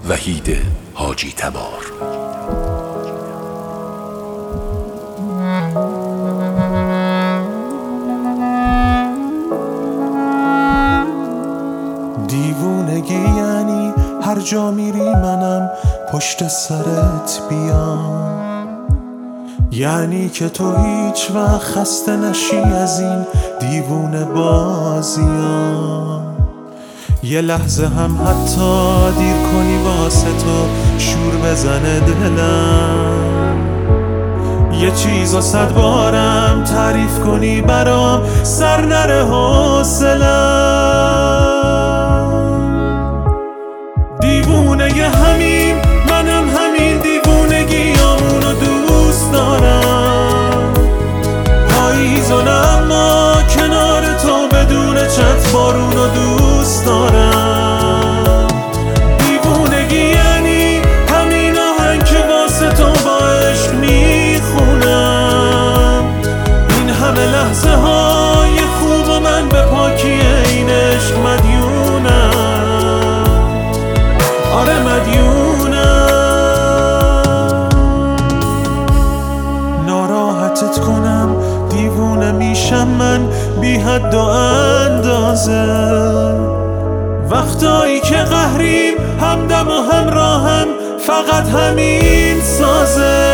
وحید حاجی تبار. دیوونگی یعنی هر جا میری منم پشت سرت بیام، یعنی که تو هیچ وقت خسته نشی از این دیوونه بازیام. یه لحظه هم حتی دیر کنی واسه تو شور بزنه دلم، یه چیزو 100 بارم تعریف کنی برام سر نره حوصلم. دیوونه ی همین منم همین دیوونگیامونو دوست دارم، پاییزون اما کنار تو بدون چت بارونو دوست دارم. دیوونگی یعنی همین آهنگ که واسه تو با عشق میخونم، این همه لحظه های خوب و من به پاکی این عشق مدیونم، آره مدیونم. ناراحتت کنم دیوونه میشم من بی حد و اندازه، وقتایی که قهریم همدم و همراهم فقط همین سازه.